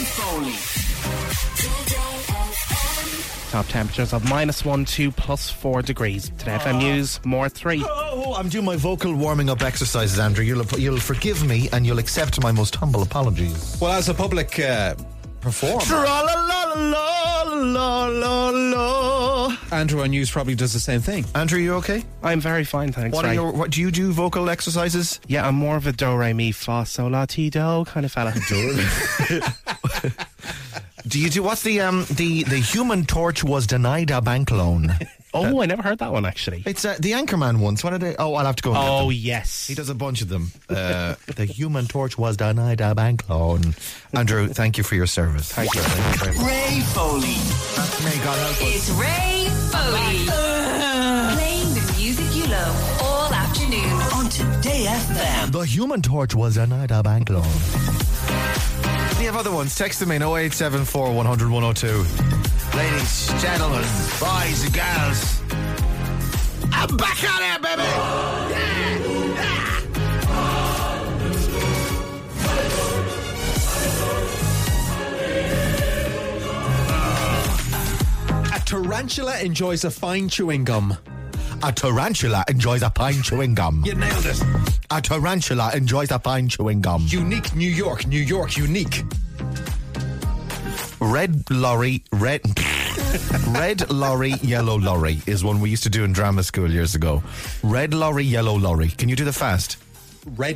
Foley. Top temperatures of -1 to +4 degrees. Today FM News, more 3. Oh, I'm doing my vocal warming up exercises, Andrew. You'll forgive me and you'll accept my most humble apologies. Well, as a public performer, Andrew on News probably does the same thing. Andrew, you okay? I'm very fine, thanks. What do you do? Vocal exercises? Yeah, I'm more of a do, re, mi, fa, sol, la, ti, do kind of fella. Do you do, what's the Human Torch was denied a bank loan? Oh, I never heard that one, actually. It's the Anchorman ones. What are they? Oh, I'll have to go and get them. Yes. He does a bunch of them. The Human Torch was denied a bank loan. Andrew, thank you for your service. Thank you. Ray Foley. That's me, God help us. It's Ray Foley. Playing the music you love all afternoon. On Today FM. The Human Torch was denied a bank loan. We have other ones. Text them in 0874 100 102. Ladies, gentlemen, boys and girls, I'm back on air, baby! A tarantula enjoys a fine chewing gum. A tarantula enjoys a fine chewing gum. You nailed it. A tarantula enjoys a fine chewing gum. Unique New York unique. Red lorry, yellow lorry is one we used to do in drama school years ago. Red lorry, yellow lorry. Can you do the fast? Red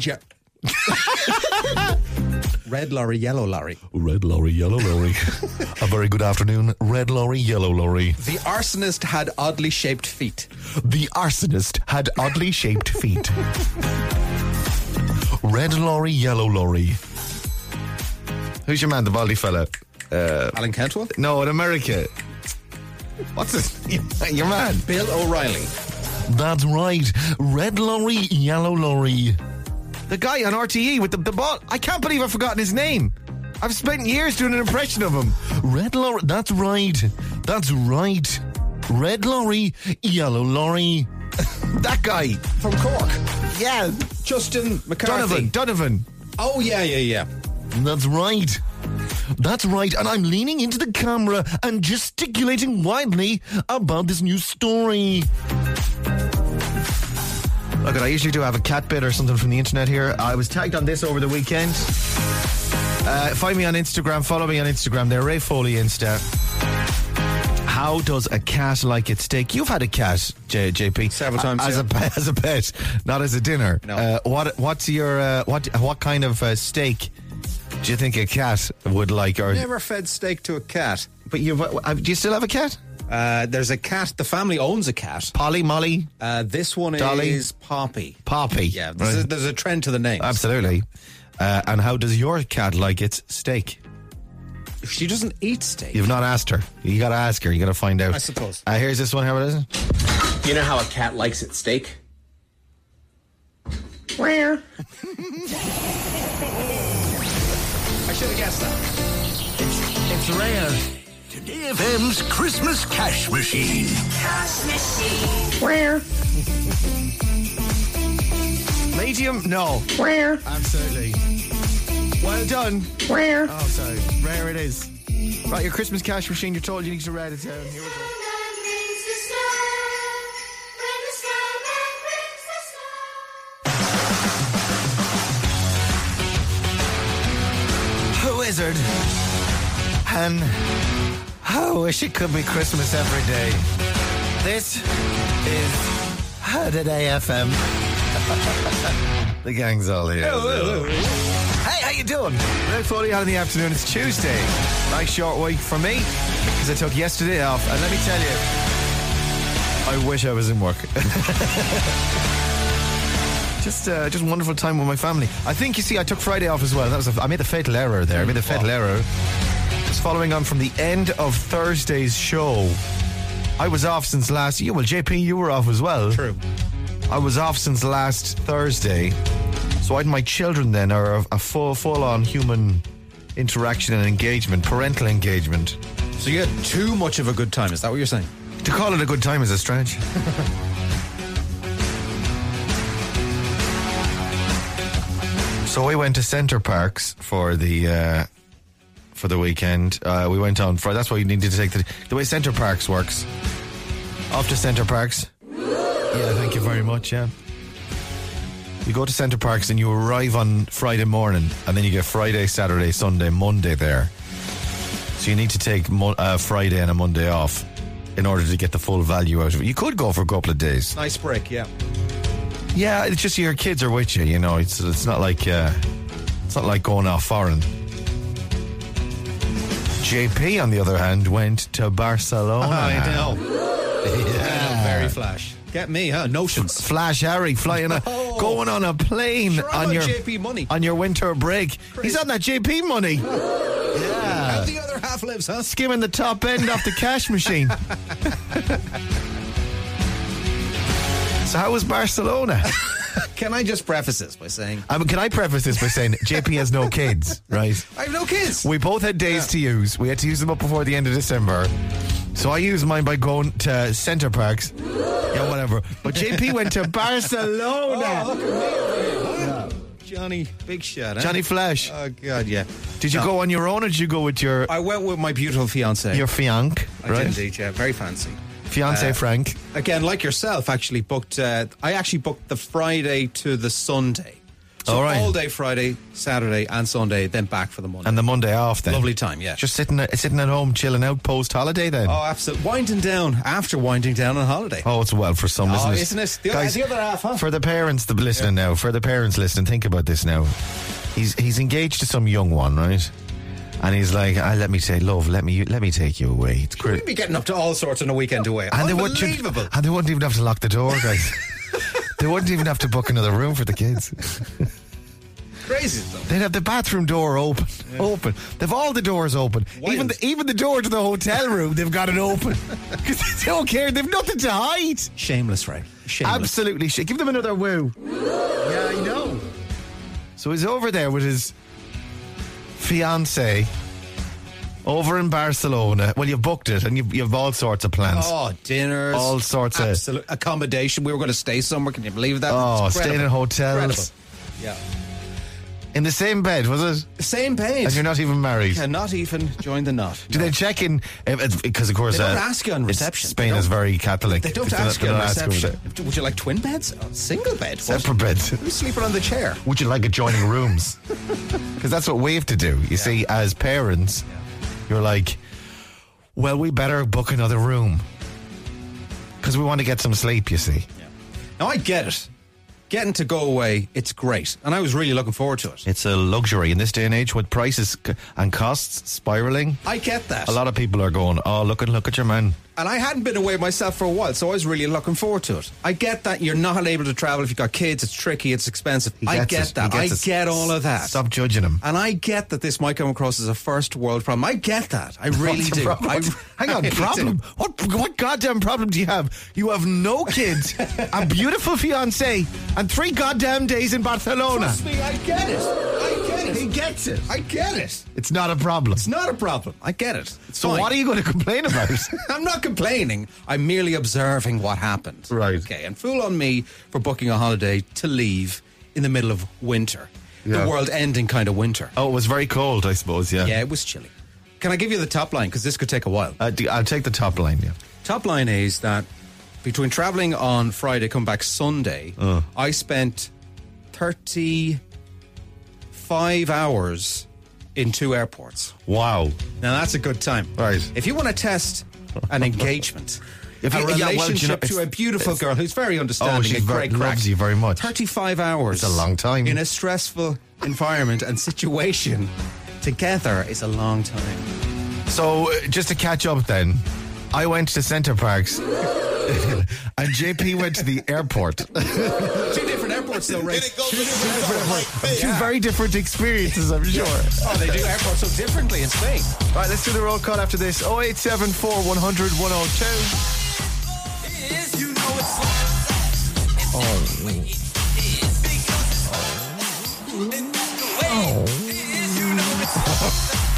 lorry, yellow lorry. Red lorry, yellow lorry. A very good afternoon. Red lorry, yellow lorry. The arsonist had oddly shaped feet. The arsonist had oddly shaped feet. Red lorry, yellow lorry. Who's your man, the baldy fella? Alan Cantwell? No, in America. What's his? Your man? Bill O'Reilly. That's right. Red lorry, yellow lorry. The guy on RTE with the ball. I can't believe I've forgotten his name. I've spent years doing an impression of him. Red lorry. That's right. That's right. Red lorry, yellow lorry. That guy. From Cork. Yeah. Justin McCarthy. Donovan. Oh, yeah. That's right. That's right, and I'm leaning into the camera and gesticulating wildly about this new story. Look, I usually do have a cat bit or something from the internet here. I was tagged on this over the weekend. Find me on Instagram, follow me on Instagram there, Ray Foley Insta. How does a cat like its steak? You've had a cat, JP. Several times, as a pet, not as a dinner. No. What's your what kind of steak do you think a cat would like? Or Never fed steak to a cat. But do you still have a cat? There's a cat. The family owns a cat. Polly, Molly? This one Dolly? is Poppy. Poppy. Yeah, Right. there's a trend to the names. Absolutely. And how does your cat like its steak? She doesn't eat steak. You've not asked her. You got to ask her. You got to find out. I suppose. Here's this one. How it is? You know how a cat likes its steak? Where? I should have guessed that. It's rare. Today FM's Christmas Cash Machine. Cash machine. Where? Medium? No. Rare. Absolutely. Well done. Rare. Oh, sorry. Rare it is. Right, your Christmas cash machine, you're told you need to write it down. Here we go. A wizard. And I wish it could be Christmas every day. This is Today FM. The gang's all here. Hey, how you doing? Ray Foley out in the afternoon. It's Tuesday. Nice short week for me because I took yesterday off. And let me tell you, I wish I was in work. Just wonderful time with my family. I think, you see, I took Friday off as well. I made the fatal error there. Just following on from the end of Thursday's show. I was off since last year. Well, JP, you were off as well. True. I was off since last Thursday. So I had my children then, or a full-on human interaction and engagement, parental engagement. So you had too much of a good time, is that what you're saying? To call it a good time is a stretch. So we went to Centre Parks for the for the weekend. We went on Friday. That's why you needed to take the way Centre Parks works. Off to Centre Parks. Yeah, thank you very much, yeah. You go to Centre Parks and you arrive on Friday morning, and then you get Friday, Saturday, Sunday, Monday there. So you need to take Friday and a Monday off in order to get the full value out of it. You could go for a couple of days. Nice break, yeah. Yeah, it's just your kids are with you, you know. It's not like going off foreign. JP, on the other hand, went to Barcelona. I know. Yeah, very flash. Get me, huh? Notions. Flash Harry flying going on a plane Sure, on your JP money. on your winter break. He's on that JP money. Yeah. How the other half lives, huh? Skimming the top end off the cash machine. So how was Barcelona? Can I just preface this by saying... Can I preface this by saying JP has no kids, right? I have no kids. We both had days to use. We had to use them up before the end of December. So I used mine by going to Centre Parks. Yeah, whatever. But JP went to Barcelona. Oh, look at me over here. Huh? Johnny Big Shot, huh? Johnny Flash. Oh, God, yeah. Did you go on your own or did you go with your... I went with my beautiful fiancé. Your fiancé, I right? did indeed, yeah. Very fancy. Fiancé Frank. Again, like yourself, actually booked... I actually booked the Friday to the Sunday. So All right. all day Friday, Saturday and Sunday, then back for the Monday. And the Monday off then. Lovely time, yeah. Just sitting at home, chilling out post-holiday then. Oh, absolutely. Winding down after winding down on holiday. Oh, it's well for some, isn't it? Isn't it? The other half, huh? For the parents listening now, for the parents listening, think about this now. He's engaged to some young one, right? And he's like, let me say, love, let me take you away. It's great. We'd be getting up to all sorts on a weekend away. And Unbelievable. they wouldn't even have to lock the door, guys. They wouldn't even have to book another room for the kids. Crazy stuff. They'd have the bathroom door open. They've all the doors open. Wild. Even the door to the hotel room, they've got it open. Because they don't care. They've nothing to hide. Shameless, Ray. Shameless. Absolutely shit. Give them another woo. Yeah, I know. So he's over there with his fiancée over in Barcelona. Well, you've booked it and you've all sorts of plans. Oh, dinners. All sorts of... Absolute accommodation. We were going to stay somewhere. Can you believe that? Oh, It's staying in incredible. hotels. Incredible. Yeah. In the same bed, was it? Same page. And you're not even married. Cannot even join the knot. Do they check in? Because, of course... They don't ask you on reception. Spain is very Catholic. They don't ask you on reception. Would you like twin beds? A single bed? Separate beds. Who's sleeping on the chair? Would you like adjoining rooms? Because that's what we have to do. You see, as parents, you're like, well, we better book another room. Because we want to get some sleep, you see. Yeah. Now, I get it. Getting to go away, it's great. And I was really looking forward to it. It's a luxury in this day and age with prices and costs spiraling. I get that. A lot of people are going, oh, look at your man. And I hadn't been away myself for a while, so I was really looking forward to it. I get that you're not able to travel if you've got kids. It's tricky. It's expensive. I get that. I get all of that. Stop judging him. And I get that this might come across as a first world problem. I get that. I really What's the do. problem? Hang on, problem? What goddamn problem do you have? You have no kids, a beautiful fiancé, and 3 goddamn days in Barcelona. Trust me, I get it. I get it. He gets it. I get it. It's not a problem. It's not a problem. I get it. It's So fine. what are you going to complain about? I'm not complaining. I'm merely observing what happened. Right. Okay, and fool on me for booking a holiday to leave in the middle of winter. Yeah. The world-ending kind of winter. Oh, it was very cold, I suppose, yeah. Yeah, it was chilly. Can I give you the top line? Because this could take a while. I'll take the top line, yeah. Top line is that between travelling on Friday, come back Sunday, I spent 35 hours in 2 airports. Wow. Now, that's a good time. Right. If you want to test an engagement... If a you- yeah, well, relationship you know, to a beautiful girl who's very Oh, understanding she and great crack. loves you very much. 35 hours. It's a long time. In a stressful environment and situation together is a long time. So, just to catch up then, I went to Centre Parks and JP went to the airport. 2 different airports though, Ray. Two very different experiences, I'm sure. Oh, they do airports so differently in Spain. Right, let's do the roll call after this. 0874 100 102.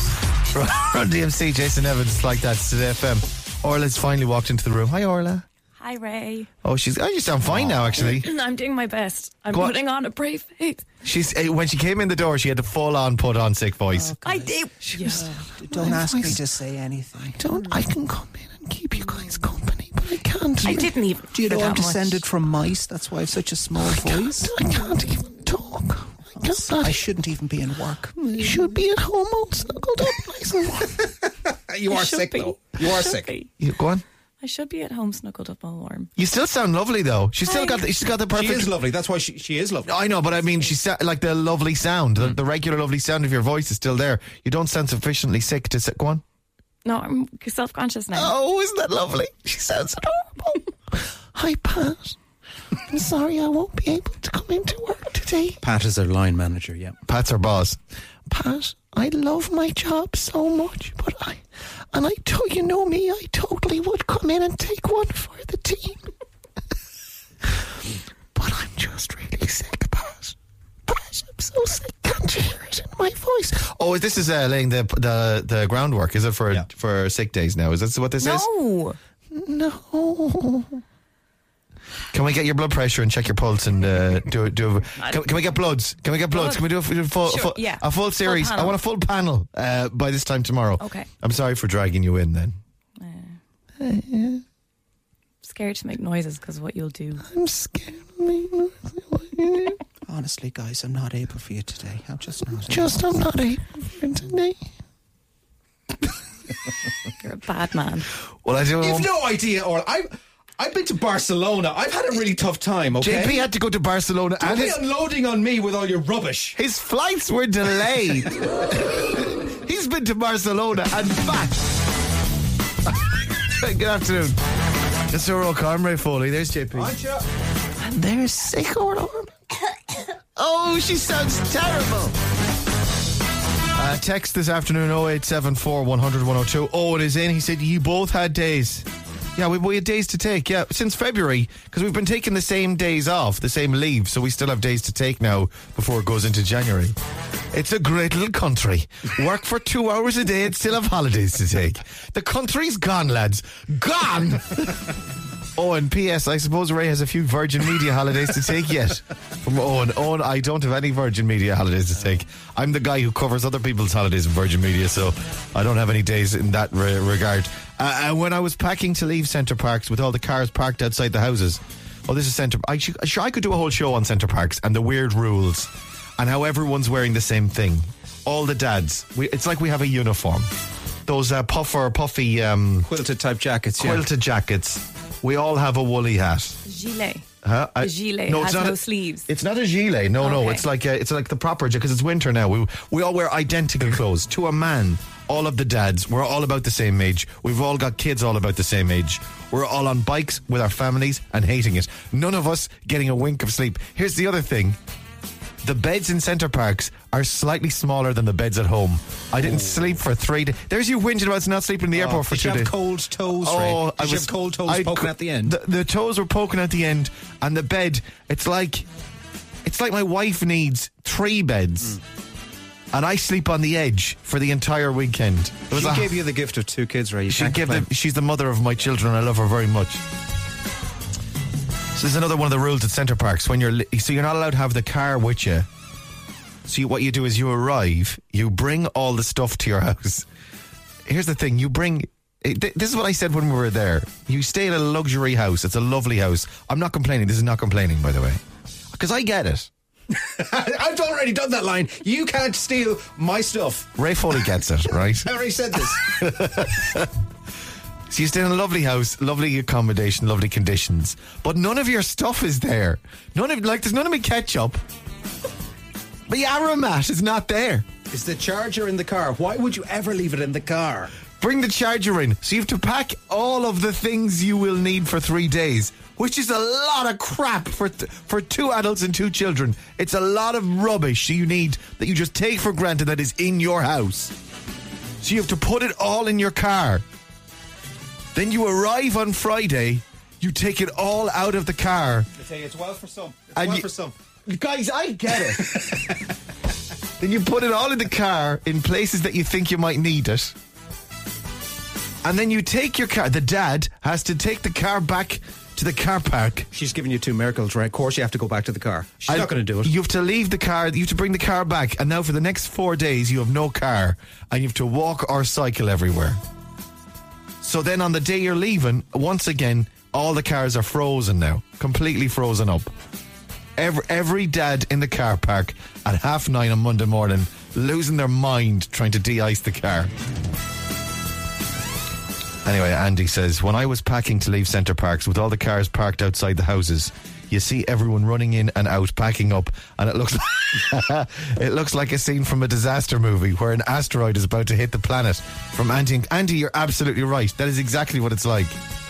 Run DMC, Jason Evans, like that, Today FM. Orla's finally walked into the room. Hi, Orla. Hi, Ray. Oh, you sound fine now, actually. I'm doing my best. I'm Go on. putting on a brave face. When she came in the door, she had to put on sick voice. I did. Don't ask me to say anything. I can come in and keep you guys company, but I can't. I didn't even. Do you know I'm that much. descended from mice? That's why I have such a small voice. I can't even talk. I shouldn't even be in work. You should be at home all snuggled up nice and warm. You are sick, though. You are sick. You go on. I should be at home snuggled up all warm. You still sound lovely, though. She's got the perfect. She is lovely. That's why she is lovely. I know, but I mean, she's like the lovely sound. The regular lovely sound of your voice is still there. You don't sound sufficiently sick to sit. Go on. No, I'm self-conscious now. Oh, isn't that lovely? She sounds adorable. Hi, Pat. I'm sorry I won't be able to come into work today. Pat is our line manager, yeah. Pat's our boss. Pat, I love my job so much, but you know me, I totally would come in and take one for the team. But I'm just really sick, Pat. Pat, I'm so sick. Can't you hear it in my voice? Oh, this is laying the groundwork, is it, for sick days now? Is that what this is? No. Can we get your blood pressure and check your pulse and do? Can we get bloods? Can we get bloods? Can we do a full series? I want a full panel by this time tomorrow. Okay. I'm sorry for dragging you in then. Scared to make noises because of what you'll do. I'm scared to make noises. Honestly, guys, I'm not able for you today. I'm not able for you today. You're a bad man. Well, I do. You've no idea, or I've been to Barcelona. I've had a really tough time, okay? JP had to go to Barcelona. Don't be unloading on me with all your rubbish. His flights were delayed. He's been to Barcelona and back. Good afternoon. It's Earl Conray Foley. There's JP. And there's sick Orlorn. Oh, she sounds terrible. Text this afternoon 0874 100 102. Oh, it is in. He said you both had days. Yeah, we had days to take, since February, because we've been taking the same days off, the same leave, so we still have days to take now before it goes into January. It's a great little country. Work for 2 hours a day and still have holidays to take. The country's gone, lads. Gone! Oh, and P.S. I suppose Ray has a few Virgin Media holidays to take yet. From Owen. Owen, I don't have any Virgin Media holidays to take. I'm the guy who covers other people's holidays in Virgin Media, so I don't have any days in that regard. And when I was packing to leave Centre Parks with all the cars parked outside the houses, this is Centre... I could do a whole show on Centre Parks and the weird rules and how everyone's wearing the same thing. All the dads. It's like we have a uniform. Those puffy... quilted type jackets, Quilted jackets. We all have a woolly hat. Gilet. A gilet has no sleeves. It's not a gilet. No. It's like the proper jacket because it's winter now. We all wear identical clothes to a man. All of the dads, we're all about the same age. We've all got kids all about the same age. We're all on bikes with our families and hating it. None of us getting a wink of sleep. Here's the other thing. The beds in Centre Parks are slightly smaller than the beds at home. I didn't sleep for 3 days. There's you whinging about not sleeping in the airport for 2 days. Did you have cold toes, Ray? Did you have cold toes poking at the end? The toes were poking at the end, and the bed, it's like my wife needs 3 beds. And I sleep on the edge for the entire weekend. She gave you the gift of 2 kids, Ray. She's the mother of my children. I love her very much. So there's another one of the rules at Centre Parks. So you're not allowed to have the car with you. So what you do is you arrive, you bring all the stuff to your house. Here's the thing, this is what I said when we were there. You stay in a luxury house. It's a lovely house. I'm not complaining. This is not complaining, by the way. Because I get it. I've already done that line. You can't steal my stuff. Ray Foley gets it, right? I already said this. So you stay in a lovely house, lovely accommodation, lovely conditions, but none of your stuff is there. There's none of my ketchup. The aromat is not there. Is the charger in the car? Why would you ever leave it in the car? Bring the charger in. So you have to pack all of the things you will need for 3 days, which is a lot of crap for 2 adults and 2 children. It's a lot of rubbish you need that you just take for granted that is in your house. So you have to put it all in your car. Then you arrive on Friday, you take it all out of the car. I tell you, it's well for some. For some. Guys, I get it. Then you put it all in the car in places that you think you might need it. And then you take your car. The dad has to take the car back to the car park. She's giving you two miracles, right? Of course you have to go back to the car. She's not going to do it. You have to leave the car, you have to bring the car back, and now for the next 4 days you have no car, and you have to walk or cycle everywhere. So then on the day you're leaving, once again, all the cars are frozen now. Completely frozen up. Every dad in the car park at 9:30 on Monday morning, losing their mind trying to de-ice the car. Anyway, Andy says, when I was packing to leave Centre Parks with all the cars parked outside the houses, you see everyone running in and out, packing up, and it looks it looks like a scene from a disaster movie where an asteroid is about to hit the planet. From Andy. Andy, you're absolutely right. That is exactly what it's like.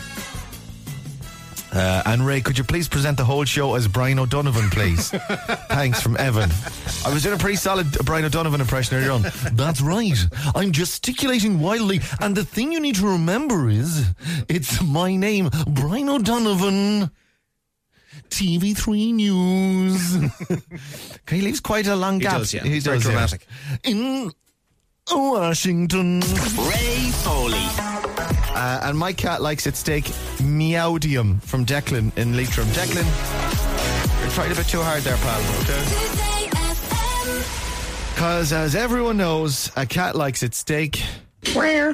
And Ray, could you please present the whole show as Brian O'Donovan, please? Thanks, from Evan. I was doing a pretty solid Brian O'Donovan impression earlier on. That's right. I'm gesticulating wildly, and the thing you need to remember is it's my name, Brian O'Donovan. TV3 News. He leaves quite a long gap. He does, yeah. He Very does, dramatic. Yeah. In Washington. Ray Foley. And my cat likes its steak meowdium from Declan in Leitrim. Declan, you're trying a bit too hard there, pal. Because as everyone knows, a cat likes its steak. Where?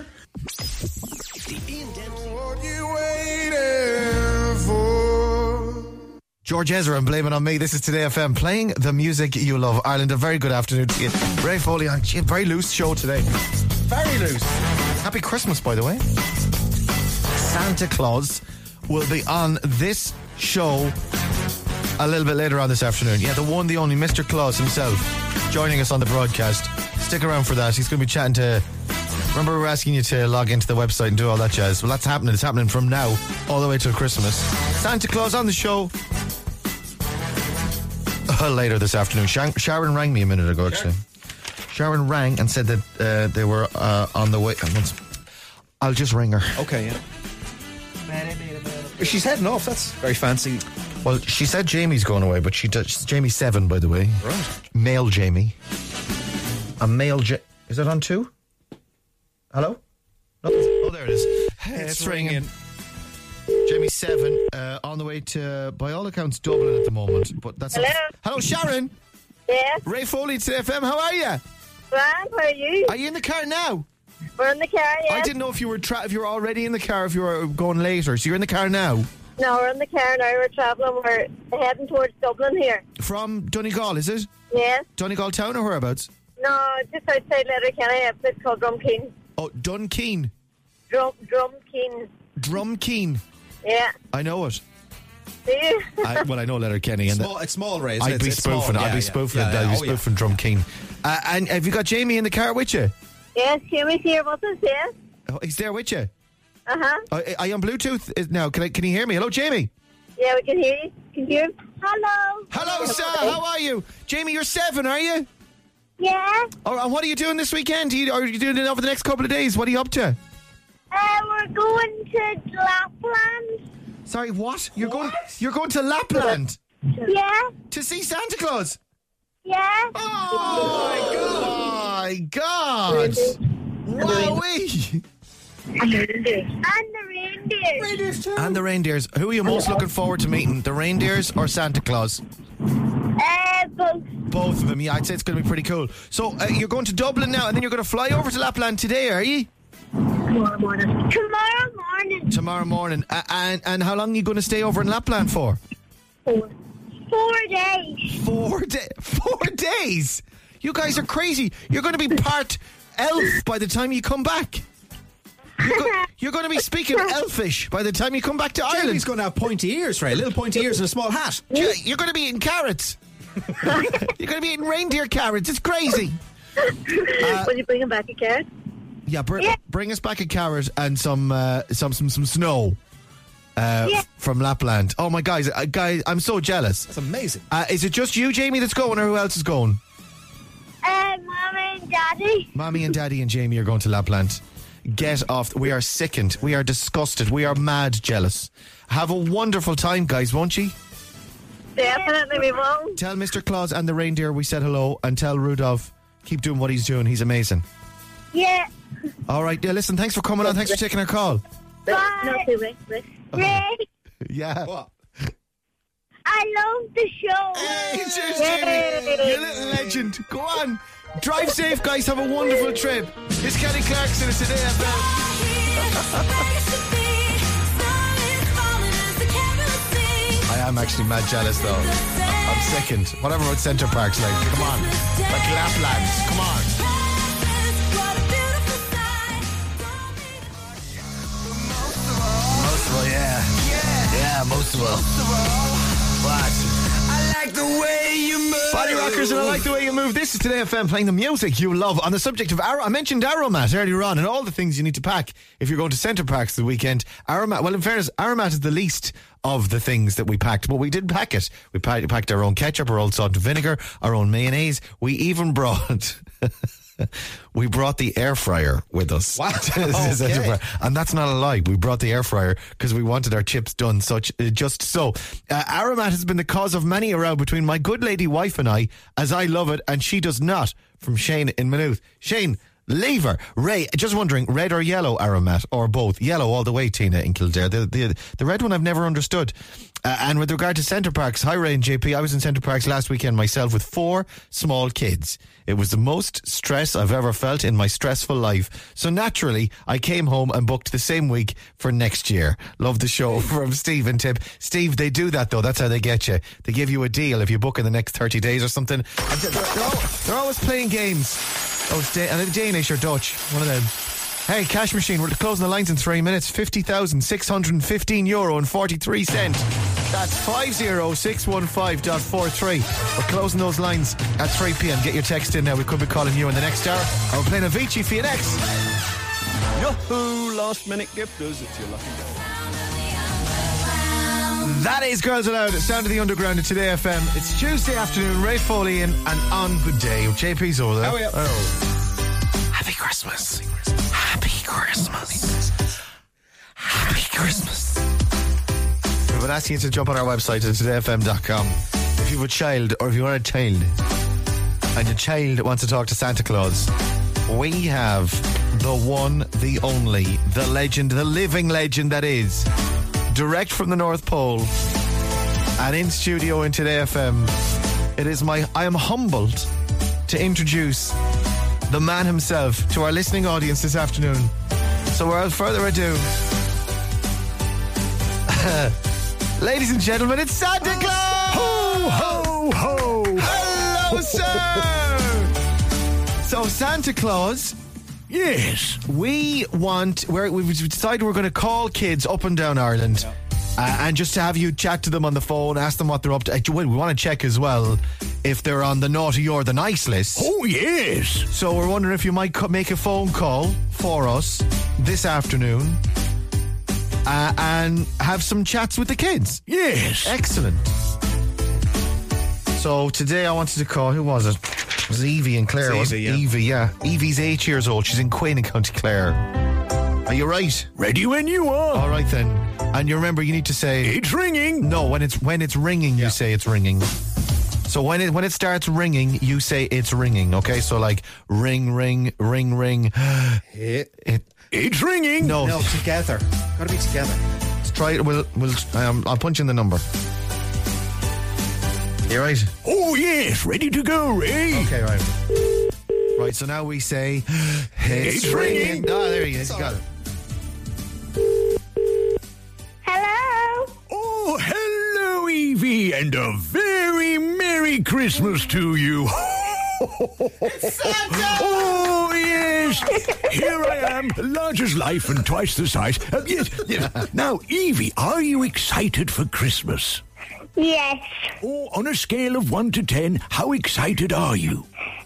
George Ezra and Blame It On Me. This is Today FM, playing the music you love. Ireland, a very good afternoon to you. Ray Foley on a very loose show today. Very loose. Happy Christmas, by the way. Santa Claus will be on this show a little bit later on this afternoon. Yeah, the one, the only, Mr. Claus himself, joining us on the broadcast. Stick around for that. He's going to be chatting to... Remember we were asking you to log into the website and do all that jazz? Well, that's happening. It's happening from now all the way till Christmas. Santa Claus on the show later this afternoon. Sharon rang me a minute ago, actually. Sharon rang and said that they were on the way. I'll just ring her. Okay, yeah. She's heading off. That's very fancy. Well, she said Jamie's going away, but she's Jamie's 7, by the way. Right. Male Jamie. A male Is it on 2? Hello? Oh, there it is. It's ringing. Jamie's 7, on the way to, by all accounts, Dublin at the moment. But that's Hello? Hello, Sharon. Yes. Ray Foley, Today FM. How are you? Grant, how are you? Are you in the car now? We're in the car, yes. I didn't know if you were if you were already in the car, if you were going later. So you're in the car now? No, we're in the car now. We're travelling. We're heading towards Dublin here. From Donegal, is it? Yes. Donegal town or whereabouts? No, just outside Letterkenny, a place called Drumkeen. Oh, Dunkeen. Drumkeen. Drumkeen. Yeah. I know it. Do you? I know Letterkenny. And It's small, Ray. I'd be spoofing. I'd be spoofing Drumkeen. And have you got Jamie in the car with you? Yes, Jamie's here with us, yes. Oh, he's there with you? Uh-huh. Are you on Bluetooth now? Can you hear me? Hello, Jamie. Yeah, we can hear you. Can you hear him? Hello. Hello, sir. How are you? Jamie, you're 7, are you? Yeah. Oh, and what are you doing this weekend? Are you doing it over the next couple of days? What are you up to? We're going to Lapland. Sorry, what? You're going to Lapland? Yeah. To see Santa Claus? Yeah. Oh, my God. Wowee. And the reindeers. And the reindeers. Who are you most looking forward to meeting? The reindeers or Santa Claus? Both. Both of them, yeah. I'd say it's going to be pretty cool. So you're going to Dublin now, and then you're going to fly over to Lapland today, are you? Tomorrow morning. Tomorrow morning. And how long are you going to stay over in Lapland for? 4 days. 4 days? You guys are crazy. You're going to be part elf by the time you come back. You're going to be speaking elfish by the time you come back to Ireland. Jamie's going to have pointy ears, Ray. Little pointy ears and a small hat. You're going to be eating carrots. You're going to be eating reindeer carrots. It's crazy. Will you bring him back a carrot? Yeah, bring us back a carrot and some snow from Lapland. Oh my guys, I'm so jealous. That's amazing. Is it just you, Jamie, that's going, or who else is going? Mommy and Daddy. Mommy and Daddy and Jamie are going to Lapland. Get off. We are sickened. We are disgusted. We are mad jealous. Have a wonderful time, guys, won't you? Definitely we will. Tell Mr. Claus and the reindeer we said hello, and tell Rudolph keep doing what he's doing. He's amazing. Yeah. All right. Yeah, listen, thanks for coming on. Thanks for taking our call. Bye. No, Ray. Yeah. What? I love the show. Hey, cheers, Jamie. You little legend. Go on. Drive safe, guys. Have a wonderful trip. It's Kelly Clarkson. It's Today FM. I am actually mad jealous, though. I'm second. Whatever about Centre Park's like. Come on. Like Lapland. Come on. Most of all, yeah. Yeah, most of all. What? I like the way you move. Body Rockers, and I like the way you move. This is Today FM, playing the music you love. On the subject of I mentioned Aromat earlier on, and all the things you need to pack if you're going to Centre Parks the weekend. Aromat, well, in fairness, Aromat is the least of the things that we packed, but we did pack it. We packed our own ketchup, our own salt and vinegar, our own mayonnaise. We even brought... We brought the air fryer with us. What? Okay. And that's not a lie. We brought the air fryer because we wanted our chips done just so. Aromat has been the cause of many a row between my good lady wife and I, as I love it and she does not, from Shane in Maynooth. Shane, leave her. Ray, just wondering, red or yellow Aromat, or both? Yellow all the way, Tina in Kildare. The red one I've never understood. And with regard to Centre Parks, hi Ray and JP, I was in Centre Parks last weekend myself with 4 small kids. It was the most stress I've ever felt in my stressful life. So naturally, I came home and booked the same week for next year. Love the show from Steve and Tip. Steve, they do that though. That's how they get you. They give you a deal if you book in the next 30 days or something. And they're always playing games. Oh, it's Danish or Dutch. One of them. Hey, Cash Machine, we're closing the lines in 3 minutes. €50,615.43. That's 50615.43. We're closing those lines at 3 p.m. Get your text in now. We could be calling you in the next hour. And we're playing Avicii for you next. Yahoo! Last minute gifters. It's your lucky day. That is Girls Aloud, Sound of the Underground at Today FM. It's Tuesday afternoon. Ray Foley in and on good day. JP's over there. Oh, yeah. Oh. Happy Christmas. Happy Christmas. Happy Christmas. We've been asking you to jump on our website at todayfm.com. If you have a child, or if you want a child, and your child wants to talk to Santa Claus, we have the one, the only, the legend, the living legend that is, direct from the North Pole, and in studio in Today FM, I am humbled to introduce the man himself to our listening audience this afternoon. So without further ado, ladies and gentlemen, it's Santa Claus! Ho, ho, ho! Hello, sir! So Santa Claus... Yes. We've decided we're going to call kids up and down Ireland and just to have you chat to them on the phone, ask them what they're up to. We want to check as well if they're on the naughty or the nice list. Oh, yes. So we're wondering if you might make a phone call for us this afternoon and have some chats with the kids. Yes. Excellent. So today I wanted to call, who was it? It was Evie and Claire, wasn't it? Evie, yeah. Evie's 8 years old. She's in Queen in County Clare. Are you right? Ready when you are. All right then. And you remember, you need to say... It's ringing. No, when it's ringing, you say it's ringing. So when it starts ringing, you say it's ringing, okay? So like, ring, ring, ring, ring. It's ringing. No, together. Gotta be together. Let's try it. I'll punch in the number. You right? Oh, yes. Ready to go, Ray. Okay, right. Right, so now we say, it's ringing. Oh, there you go. You got it. Hello? Oh, hello, Evie, and a very Merry Christmas to you. Santa! Oh, yes. Here I am, large as life and twice the size. Yes. Now, Evie, are you excited for Christmas? Yes. Oh, on a scale of 1 to 10, how excited are you?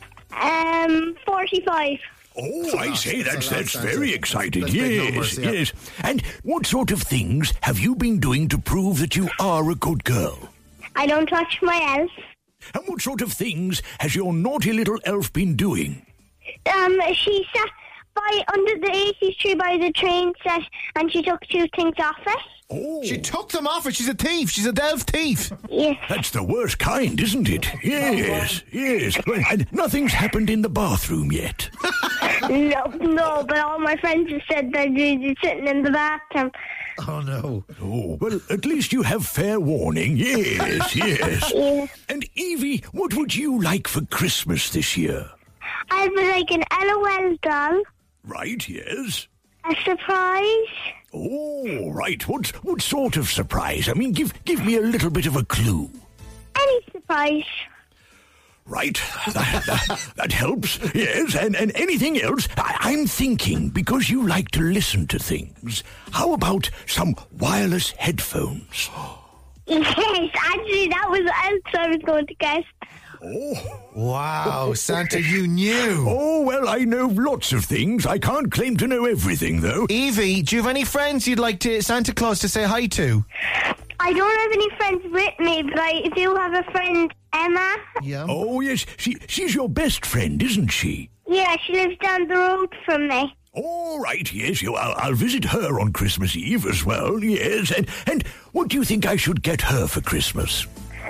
45. Oh, I say that's very exciting. That's big numbers, yeah. Yes. And what sort of things have you been doing to prove that you are a good girl? I don't touch my elf. And what sort of things has your naughty little elf been doing? She sat under the AC tree by the train set and she took 2 things off it. Oh. She took them off her. She's a thief. She's a delf thief. Yes. That's the worst kind, isn't it? Yes, yes. Well, and nothing's happened in the bathroom yet. No, but all my friends have said that you're sitting in the bathroom. Oh, no. Oh, well, at least you have fair warning. Yes, yes. Yeah. And Evie, what would you like for Christmas this year? I'd like an LOL doll, Right, yes. a surprise. Oh, right. What sort of surprise? I mean, give me a little bit of a clue. Any surprise. Right, that helps, yes, and anything else? I'm thinking, because you like to listen to things, how about some wireless headphones? Yes, actually, that was the answer I was going to guess. Oh. Wow, Santa, you knew. Oh, well, I know lots of things. I can't claim to know everything, though. Evie, do you have any friends you'd like Santa Claus to say hi to? I don't have any friends with me, but I do have a friend, Emma. Yeah. Oh, yes, she's your best friend, isn't she? Yeah, she lives down the road from me. All right, yes, I'll visit her on Christmas Eve as well, yes. And what do you think I should get her for Christmas?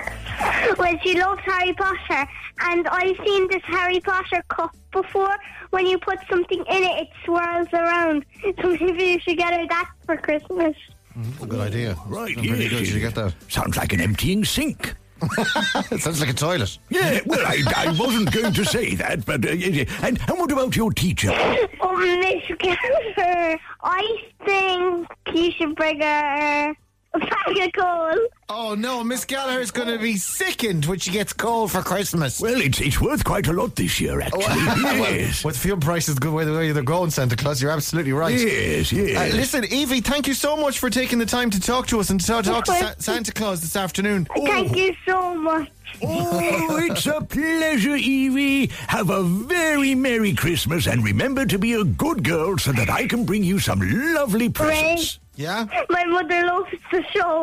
Well, she loves Harry Potter, and I've seen this Harry Potter cup before. When you put something in it, it swirls around. So maybe you should get her that for Christmas. Good idea. Right, Sounds really yes, good. Did you get that? Sounds like an emptying sink. It sounds like a toilet. Yeah, well, I wasn't going to say that, but... and what about your teacher? Oh, Miss Gallagher, I think you should bring her a bag of coal. Oh, no, Miss Gallagher's going to be sickened when she gets coal for Christmas. Well, it's worth quite a lot this year, actually. Yes. With fuel prices the way they're going, Santa Claus, you're absolutely right. Yes, yes. Listen, Evie, thank you so much for taking the time to talk to us and to talk to Santa Claus this afternoon. Thank you so much. Oh, it's a pleasure, Evie. Have a very Merry Christmas, and remember to be a good girl so that I can bring you some lovely presents. Yeah? My mother loves the show.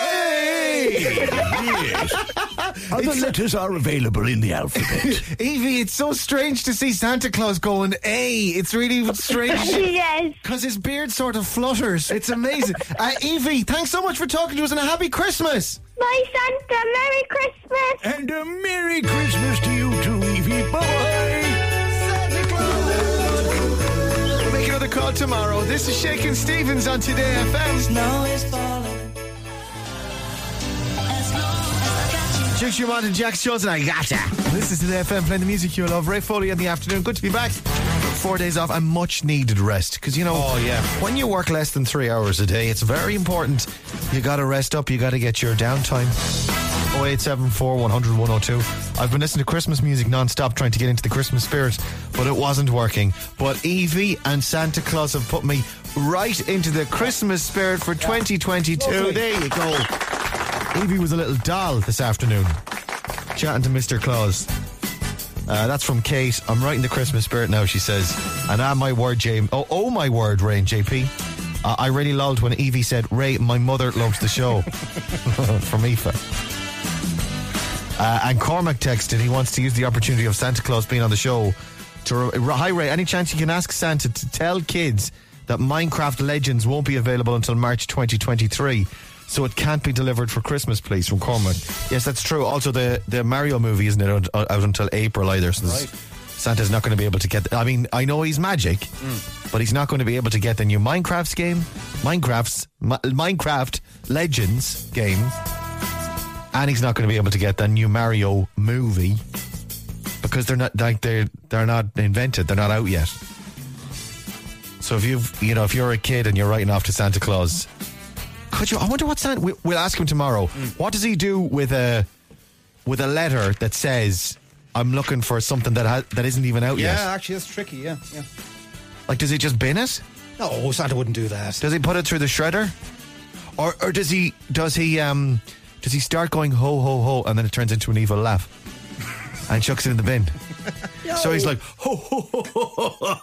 Hey! Yes. Other letters are available in the alphabet. Evie, it's so strange to see Santa Claus going A. It's really strange. Yes. Because his beard sort of flutters. It's amazing. Evie, thanks so much for talking to us and a happy Christmas. Bye, Santa. Merry Christmas. And a Merry Christmas to you too, Evie. Bye-bye. Santa Claus. We'll make another call tomorrow. This is Shakin' Stevens on Today FM. Snow is falling. Juicy Mont and Jax Jones, and I gotcha. This is Today FM, playing the music you love. Ray Foley in the afternoon. Good to be back. 4 days off and much needed rest. Because, you know, when you work less than 3 hours a day, it's very important. You got to rest up. You got to get your downtime. 0874 100 102. I've been listening to Christmas music non-stop trying to get into the Christmas spirit, but it wasn't working. But Evie and Santa Claus have put me right into the Christmas spirit for 2022. Lovely. There you go. Evie was a little doll this afternoon, chatting to Mr. Claus. That's from Kate. I'm right in the Christmas spirit now, she says. And my word, James. Oh, my word, Ray and JP. I really loved when Evie said, Ray, my mother loves the show. From Aoife. And Cormac texted, he wants to use the opportunity of Santa Claus being on the show to... Hi, Ray, any chance you can ask Santa to tell kids that Minecraft Legends won't be available until March 2023? So it can't be delivered for Christmas, please, from Cormac. Yes, that's true. Also, the Mario movie isn't out until April either. So Santa's not going to be able to get... I mean, I know he's magic, but he's not going to be able to get the new Minecraft Legends game, and he's not going to be able to get the new Mario movie because they're not invented. They're not out yet. So if you're a kid and you're writing off to Santa Claus... I wonder what Santa... We'll ask him tomorrow. What does he do with a letter that says, I'm looking for something that isn't even out yet? Yeah, actually, that's tricky, yeah. Like, does he just bin it? No, Santa wouldn't do that. Does he put it through the shredder? Or does he start going ho, ho, ho, and then it turns into an evil laugh? And chucks it in the bin? So he's like, ho, ho, ho, ho,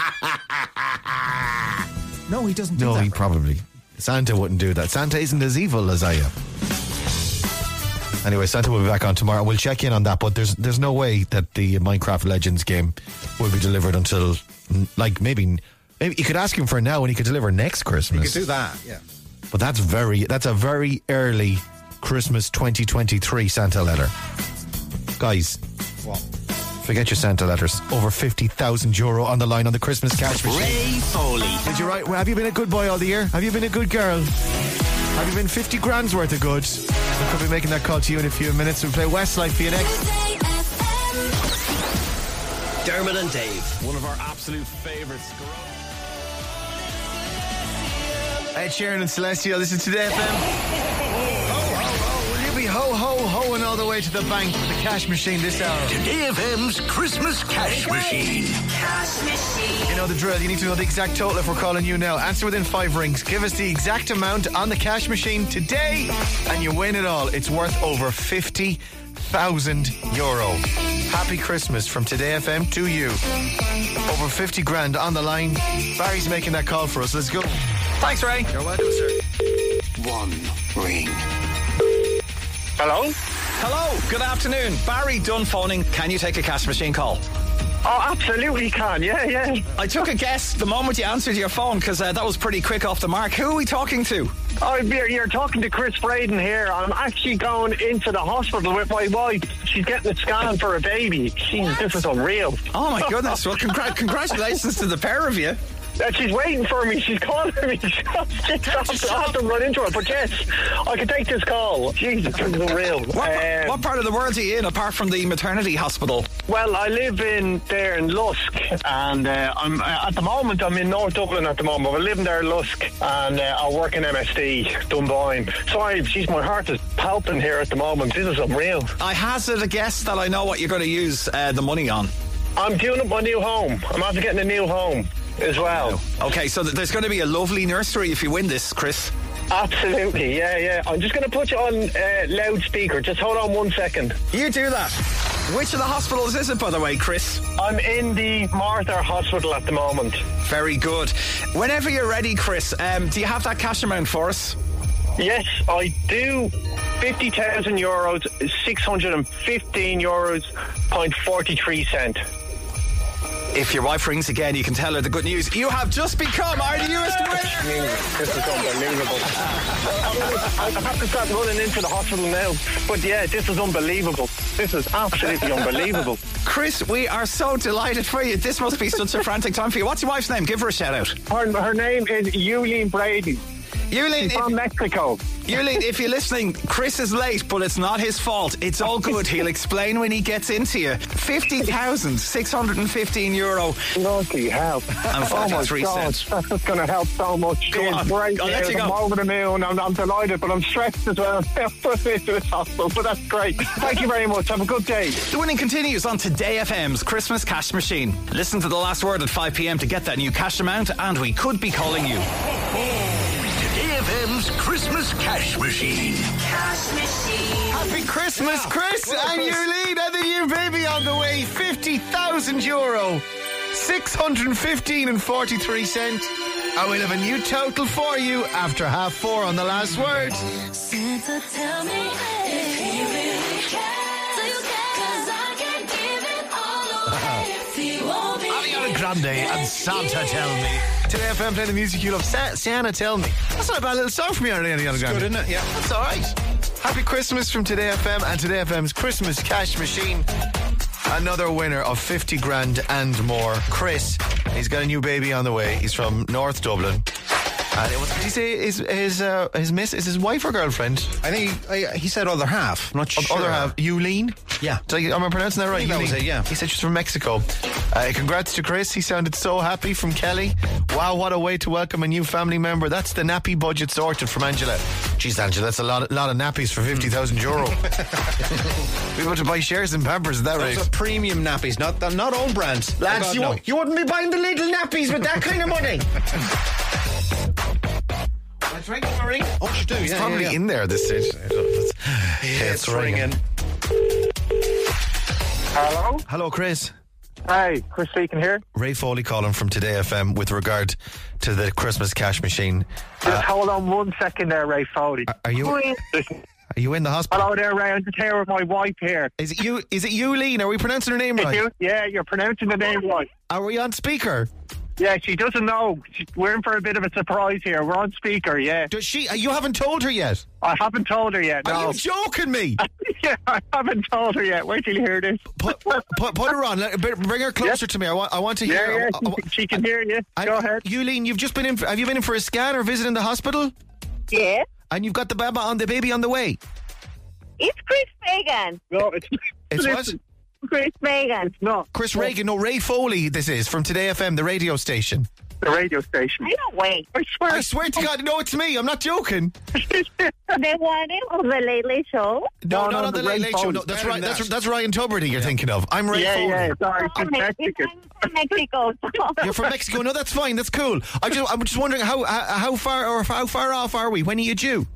ho. No, he doesn't do No, that. he probably... Santa wouldn't do that. Santa isn't as evil as I am. Anyway, Santa will be back on tomorrow. We'll check in on that, but there's no way that the Minecraft Legends game will be delivered until, like, maybe you could ask him for now and he could deliver next Christmas. He could do that, yeah. But that's a very early Christmas 2023 Santa letter. Guys, What? forget your Santa letters. Over €50,000 on the line on the Christmas cash machine. Ray Foley. Did you write? Have you been a good boy all the year? Have you been a good girl? Have you been 50 grand's worth of goods? We could be making that call to you in a few minutes. We'll play Westlife for you next. Dermot and Dave. One of our absolute favourites. Ed Sheeran and Celestial, this is Today FM. Ho, ho, ho. Will you be ho-ho-hoing all the way to the bank with the cash machine this hour? Today FM's Christmas Cash Machine. Cash machine. You know the drill. You need to know the exact total if we're calling you now. Answer within 5 rings. Give us the exact amount on the cash machine today, and you win it all. It's worth over €50,000. Happy Christmas from Today FM to you. Over 50 grand on the line. Barry's making that call for us. Let's go. Thanks, Ray. You're welcome, sir. One ring. Hello? Hello, good afternoon. Barry Dunn phoning. Can you take a cash machine call? Oh, absolutely can. Yeah. I took a guess the moment you answered your phone because that was pretty quick off the mark. Who are we talking to? Oh, you're talking to Chris Braden here. I'm actually going into the hospital with my wife. She's getting a scan for a baby. Jeez, this is unreal. Oh, my goodness. Well, congratulations to the pair of you. She's waiting for me. She's calling me. I have to run into her. But yes, I can take this call. Jesus, this is unreal. What part of the world are you in, apart from the maternity hospital? Well, I live in Lusk, and I'm at the moment I'm in North Dublin at the moment. I live in there in Lusk, and I work in MSD, Dunboyne. Sorry, geez, my heart is palpitating here at the moment. This is unreal. I hazard a guess that I know what you're going to use the money on. I'm doing up my new home. I'm after getting a new home as well. Okay, so there's going to be a lovely nursery if you win this, Chris. Absolutely, yeah. I'm just going to put you on loudspeaker. Just hold on 1 second. You do that. Which of the hospitals is it, by the way, Chris? I'm in the Martha Hospital at the moment. Very good. Whenever you're ready, Chris, do you have that cash amount for us? Yes, I do. €50,000, €615.43. If your wife rings again, you can tell her the good news. You have just become our newest winner. This is unbelievable. I have to start running into the hospital now. But yeah, this is unbelievable. This is absolutely unbelievable. Chris, we are so delighted for you. This must be such a frantic time for you. What's your wife's name? Give her a shout out. Her name is Yuleen Brady. Yuleen, from Mexico. Yuleen, if you're listening, Chris is late, but it's not his fault. It's all good. He'll explain when he gets into you. €50,615. Bloody hell. And 43 cents. That's going to help so much. Go on. Great. I'll let you go. I'm over the moon. I'm delighted, but I'm stressed as well. But that's great. Thank you very much. Have a good day. The winning continues on Today FM's Christmas Cash Machine. Listen to the last word at 5 p.m. to get that new cash amount, and we could be calling you. Today FM's Christmas Cash Machine. Cash machine. Happy Christmas, Chris, and Yuleen, and the new baby on the way. €50,000, $615.43, and we'll have a new total for you after 4:30 on the last word. Santa, tell me if he really cares. 'Cause I can give it all away if he won't be. Ariana Grande and Santa Tell Me. Today FM playing the music you love. Santa Tell Me. That's not a bad little song for me, Ariana Grande. Good, isn't it? Yeah. That's all right. Happy Christmas from Today FM and Today FM's Christmas Cash Machine. Another winner of 50 grand and more. Chris, he's got a new baby on the way. He's from North Dublin. And what did he say? His miss is his wife or girlfriend? I think he said other half. I'm not sure. Other half. Yuleen? Yeah. Am I pronouncing that right? That was it, yeah. He said she's from Mexico. Congrats to Chris. He sounded so happy from Kelly. Wow, what a way to welcome a new family member. That's the nappy budget sorted from Angela. Jeez, Angela, that's a lot of nappies for €50,000. We're about to buy shares in Pampers, is that right? Those are premium nappies, not own brand. Lads, you wouldn't be buying the little nappies with that kind of money. Let's ring the ring. Oh, you do, It's probably in there at this stage. It's ringing. Hello? Hello, Chris. Hi, Chris speaking here. Ray Foley calling from Today FM with regard to the Christmas cash machine. Just hold on 1 second there, Ray Foley. Are you in the hospital? Hello there, Ray. I'm just here with my wife here. Is it Yuleen? Are we pronouncing her name right? Yeah, you're pronouncing the name right. Are we on speaker? Yeah, she doesn't know. We're in for a bit of a surprise here. We're on speaker, yeah. Does she? You haven't told her yet? I haven't told her yet, no. Are you joking me? Yeah, I haven't told her yet. Wait till you hear this. Put her on. Bring her closer to me. I want to hear. Yeah, she can hear you. Go ahead. Euleen, you've just been in. Have you been in for a scan or visiting the hospital? Yeah. And you've got the baby on the way. It's Chris Reagan. No, it's what? Chris Reagan. No. Chris Reagan. No, Ray Foley. This is from Today FM, the radio station. The radio station. I don't wait. I swear to God, no, it's me. I'm not joking. The one on the Late Late Show. No, not on the Late Late Show. No, that's right. That's Ryan Tuberty you're thinking of. I'm Ray Foley. Yeah, sorry. I'm from Mexico. You're from Mexico. No, that's fine. That's cool. I'm just wondering how far off are we? When are you due?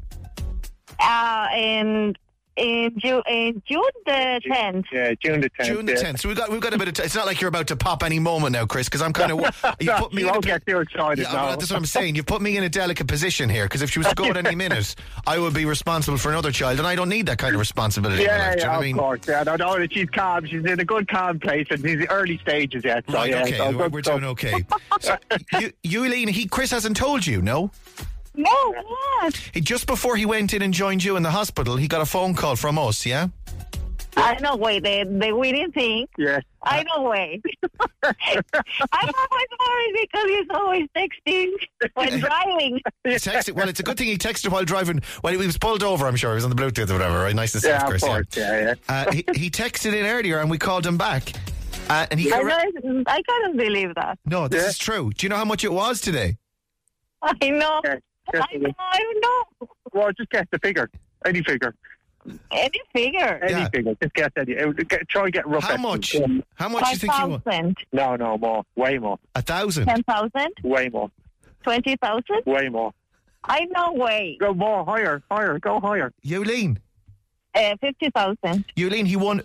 In June the 10th. Yeah, June the 10th. June the 10th. So we've got a bit of time. It's not like you're about to pop any moment now, Chris, because I'm kind of... You put me won't get too excited now. That's what I'm saying. You've put me in a delicate position here, because if she was to go at any minute, I would be responsible for another child, and I don't need that kind of responsibility. Yeah, of course. Yeah, no, she's calm. She's in a good, calm place, and she's in the early stages yet. So, right, okay. So we're doing okay. So, Euleen, Chris hasn't told you, no? No, what? Just before he went in and joined you in the hospital, he got a phone call from us, yeah? I know, wait, the wedding thing. Yeah. I know, wait. I'm always worried because he's always texting when driving. Well, it's a good thing he texted while driving. Well, he was pulled over, I'm sure. He was on the Bluetooth or whatever, right? Nice to see, Chris. Of course. Yeah. He texted in earlier and we called him back. And he I can't believe that. No, this is true. Do you know how much it was today? I know. I don't know. Well, just guess the figure. Any figure. Any figure. Just guess any. Try and get rough. How much? How much do you think you want? 5,000. No, more. Way more. 1,000. 10,000. Way more. 20,000. Way more. I know. Way. Go more. Higher. Go higher. Euleen. 50,000. Euleen, he won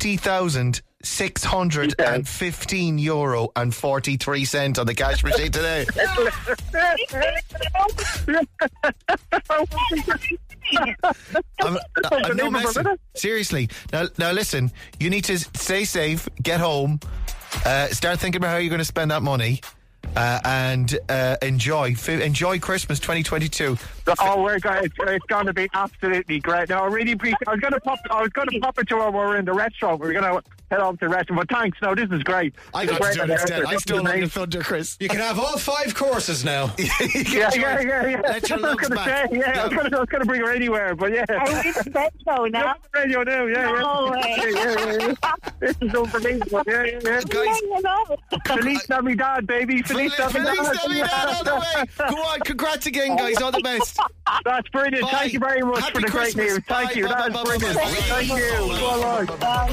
50,615 euro and 43 cents on the cash machine today. I'm no messing. Seriously. Now listen, you need to stay safe, get home, start thinking about how you're going to spend that money. And enjoy Christmas 2022. Oh, it's going to be absolutely great. Now, I really appreciate. I was going to pop it to when we're in the restaurant. We're going to head off to the restaurant. But thanks. No, this is great. I got to do it instead. I still like the thunder, Chris. You can have all 5 courses now. Yeah. Let your lugs back. I was going to bring her anywhere, but yeah. Are we the radio now? Radio now, yeah. No way. Yeah. This is unbelievable. Yeah. Guys, Feliz Navidad, baby. Feliz Navidad all the way. Go on, congrats again, guys. All the best. That's brilliant. Bye. Thank you very much Happy for the Christmas. great news. Thank you. Bye, That's brilliant. Thank you. Go along.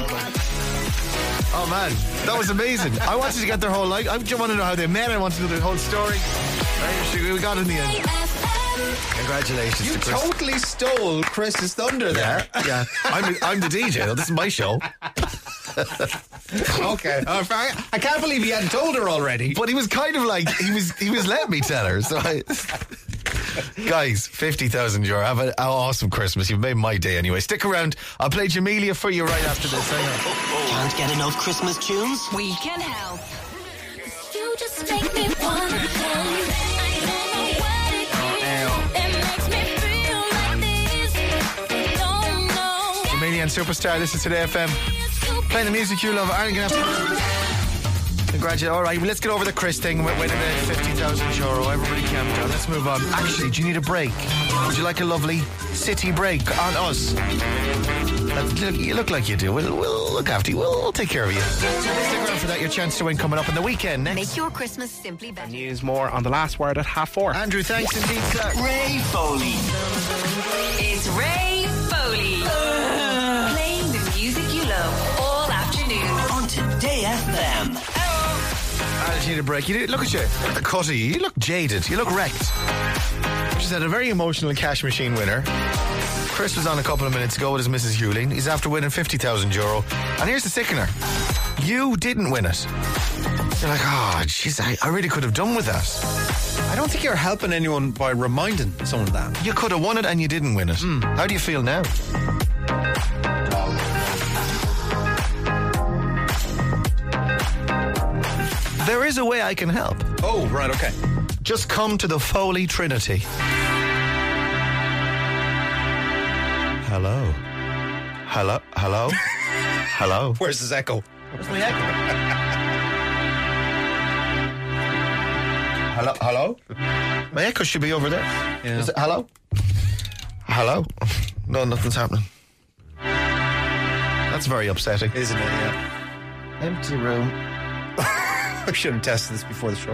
Oh man, that was amazing. I wanted to get their whole life. I just want to know how they met. I want to know the whole story. We got it in the end. Congratulations You to Chris. totally stole Chris's thunder there. Yeah. I'm the DJ though. This is my show. Okay. I can't believe he hadn't told her already. But he was kind of like he was letting me tell her. So guys, 50,000 euro. Have an awesome Christmas. You've made my day anyway. Stick around. I'll play Jamelia for you right after this. Hang on. Can't get enough Christmas tunes? We can help. You just make me wanna play. I don't know what it is. It makes me feel like this. I don't know. Jamelia and Superstar. This is Today FM. Playing the music you love. Aaron, gonna have to... Congratulations. All right, let's get over the Chris thing. Winning the 50,000 euro. Everybody calm down. Let's move on. Actually, do you need a break? Would you like a lovely city break on us? You look like you do. We'll look after you. We'll take care of you. Stick around for that. Your chance to win coming up in the weekend next. Make your Christmas simply better. News more on the last word at 4:30. Andrew, thanks indeed, sir. Ray Foley. It's Ray Foley. Playing the music you love all afternoon. On Today FM. I just need a break. Look at you. The cut of you. You look jaded. You look wrecked. She's had a very emotional cash machine winner. Chris was on a couple of minutes ago with his Mrs. Hewling. He's after winning 50,000 euro. And here's the sickener. You didn't win it. You're like, oh, jeez, I really could have done with that. I don't think you're helping anyone by reminding someone that. You could have won it and you didn't win it. How do you feel now? There is a way I can help. Oh, right, okay. Just come to the Foley Trinity. Hello. Hello? Hello? Hello? Where's his echo? Where's my echo? Hello? Hello? My echo should be over there. Yeah. Is it, hello? Hello? No, nothing's happening. That's very upsetting. Isn't it, yeah? Empty room. I should have tested this before the show.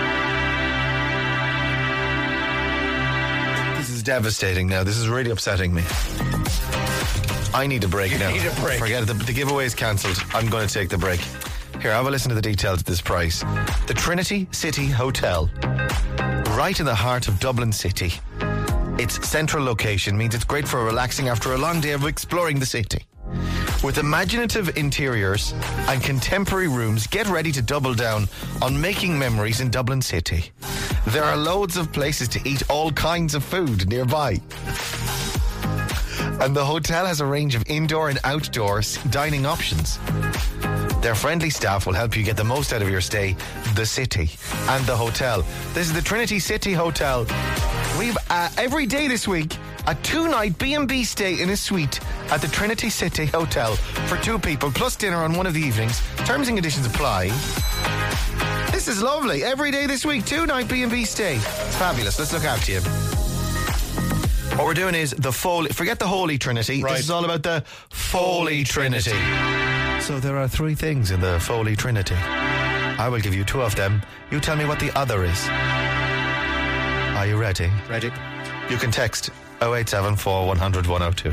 This is devastating now. This is really upsetting me. I need a break now. You need a break. Forget it. The giveaway is cancelled. I'm going to take the break. Here, have a listen to the details of this price. The Trinity City Hotel, right in the heart of Dublin City. Its central location means it's great for relaxing after a long day of exploring the city. With imaginative interiors and contemporary rooms, get ready to double down on making memories in Dublin City. There are loads of places to eat all kinds of food nearby. And the hotel has a range of indoor and outdoor dining options. Their friendly staff will help you get the most out of your stay, the city, and the hotel. This is the Trinity City Hotel. We've every day this week a 2-night B&B stay in a suite at the Trinity City Hotel for 2 people, plus dinner on one of the evenings. Terms and conditions apply. This is lovely. Every day this week, 2-night B&B stay. It's fabulous. Let's look after you. What we're doing is the Foley. Forget the Holy Trinity. Right. This is all about the Foley Trinity. So there are 3 things in the Foley Trinity. I will give you 2 of them. You tell me what the other is. Are you ready? Ready. You can text 0874 100 102.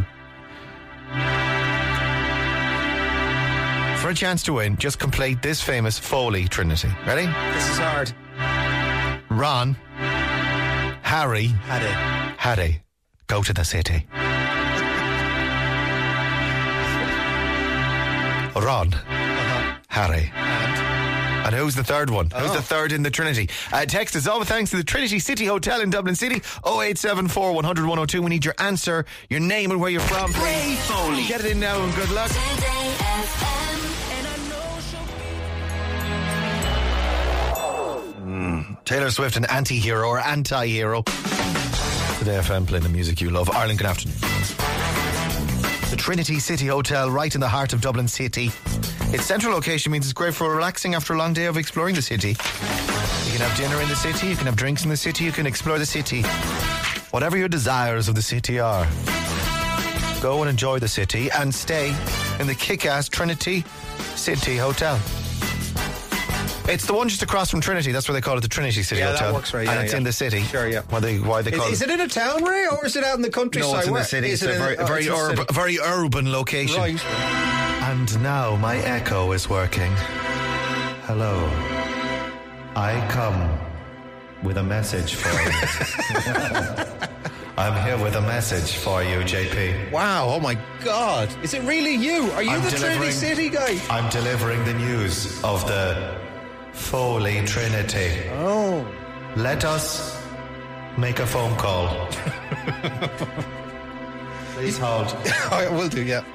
For a chance to win, just complete this famous Foley Trinity. Ready? This is hard. Ron, Harry, Harry, go to the city. Ron, Harry. And who's the third one? Who's the third in the Trinity? Text us all with thanks to the Trinity City Hotel in Dublin City. 0874 100 102. We need your answer, your name, and where you're from. Ray Foley. Get it in now and good luck. Taylor Swift, an anti-hero or anti-hero. Today FM playing the music you love. Ireland, good afternoon. The Trinity City Hotel, right in the heart of Dublin City. Its central location means it's great for relaxing after a long day of exploring the city. You can have dinner in the city, you can have drinks in the city, you can explore the city. Whatever your desires of the city are. Go and enjoy the city and stay in the kick-ass Trinity City Hotel. It's the one just across from Trinity. That's why they call it the Trinity City Hotel. Yeah, that works right. And Yeah, it's yeah. in the city. Sure, yeah. Why they call Is it in a town, Ray, or is it out in the countryside? No, it's in Where- the city. is It's it a in- very, oh, it's in the city. very urban location. Right. And now my echo is working. Hello. I come with a message for you. I'm here with a message for you, JP. Wow, oh my God. Is it really you? Are you I'm the Trinity delivering- City guy? I'm delivering the news of the Foley Trinity. Oh. Let us make a phone call. Please hold. I will do, yeah.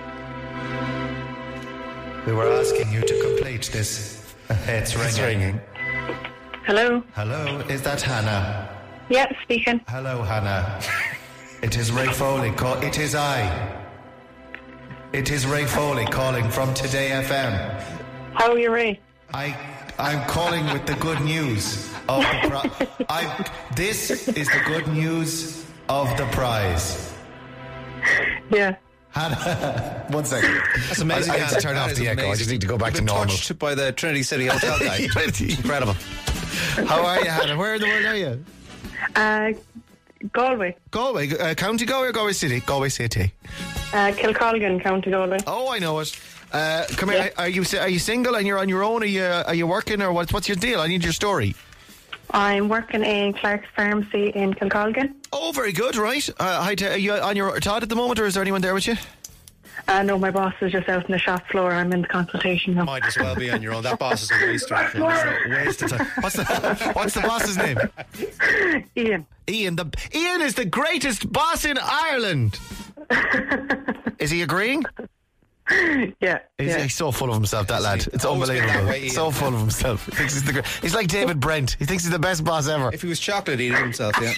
We were asking you to complete this. It's ringing. Hello? Hello, is that Hannah? Yeah, speaking. Hello, Hannah. It is Ray Foley. It is I. It is Ray Foley calling from Today FM. How are you, Ray? I'm calling with the good news of the this is the good news of the prize. Yeah. Hannah, 1 second. That's amazing. I have to turn That off is the echo. I amazing. just need to go back You've to been normal. touched by the Trinity City Hotel guy. Incredible. How are you, Hannah? Where in the world are you? Galway. Galway, County Galway or Galway City? Galway City. Kilcolgan, County Galway. Oh, I know it. Come here. Are you single and you're on your own? Are you working or what's your deal? I need your story. I'm working in Clark's Pharmacy in Kilcolgan. Oh, very good. Right. Hi. Are you on your Todd at the moment, or is there anyone there with you? No, my boss is just out on the shop floor. I'm in the consultation room. Might as well be on your own. That boss is a waster. Waste of time. What's the boss's name? Ian. Ian is the greatest boss in Ireland. Is he agreeing? Yeah. He's so full of himself, that lad. It's always been unbelievable. that way, So full of himself. He thinks he's like David Brent. He thinks he's the best boss ever. If he was chocolate, he'd eat it himself, yeah.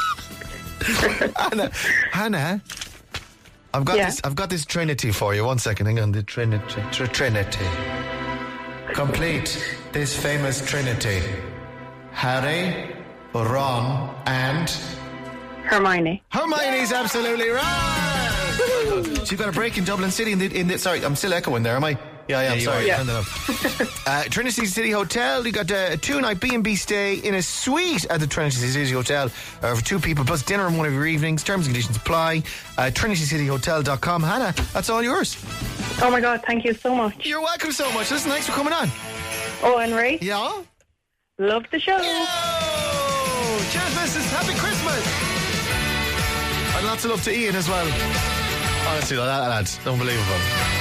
Hannah, I've got this Trinity for you. 1 second, hang on. The Trinity. Complete this famous Trinity: Harry, Ron, and Hermione. Hermione's absolutely right. So you've got a break in Dublin City in the sorry, I'm still echoing there, am I? Yeah, I am. Sorry. Trinity City Hotel. You got a 2-night B&B stay in a suite at the Trinity City Hotel for 2 people plus dinner on one of your evenings. Terms and conditions apply. TrinityCityHotel.com. Hannah, that's all yours. Oh my God, thank you so much. You're welcome so much. Listen, thanks for coming on. Oh, and Ray? Yeah? Love the show. Cheers, missus. Happy Christmas. And lots of love to Ian as well. Honestly, lads, unbelievable.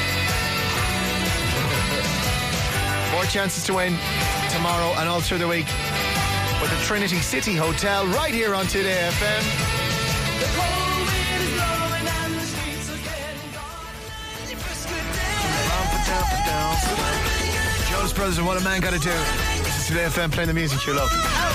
More chances to win tomorrow and all through the week with the Trinity City Hotel right here on Today FM. Jonas Brothers and What a Man Gotta Do. This is Today FM playing the music you love.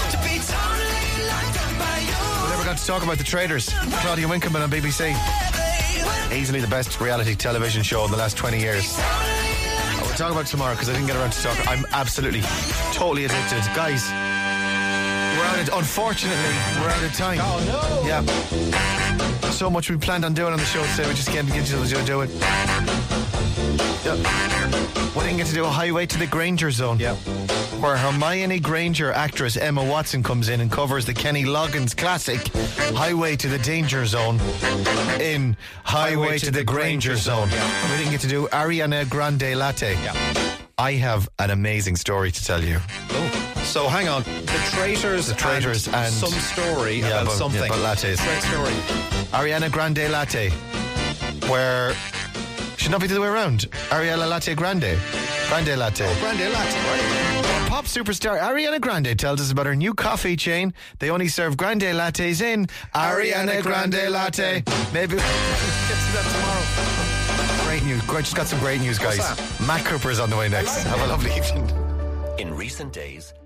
We never got to talk about The Traitors. Claudia Winkleman on BBC. Easily the best reality television show in the last 20 years. We'll talk about it tomorrow because I didn't get around to talk. I'm absolutely, totally addicted. Guys, unfortunately, we're out of time. Oh, no. Yeah. So much we planned on doing on the show today, we just can't get to do it. Yeah. We didn't get to do a Highway to the Granger Zone. Yeah. Where Hermione Granger actress Emma Watson comes in and covers the Kenny Loggins classic Highway to the Danger Zone in Highway to the Granger Zone. Yeah. We didn't get to do Ariana Grande Latte. Yeah. I have an amazing story to tell you. Oh. So hang on. The Traitors and some story about something. Yeah, about lattes. Great story. Ariana Grande Latte. Where... Should not be the other way around. Ariana Latte Grande. Grande Latte. Oh, Grande Latte, right. Pop superstar Ariana Grande tells us about her new coffee chain. They only serve Grande Lattes in Ariana Grande Latte. Maybe we'll get to that tomorrow. Great news. Just got some great news, guys. Matt Cooper is on the way next. Have a lovely evening. In recent days,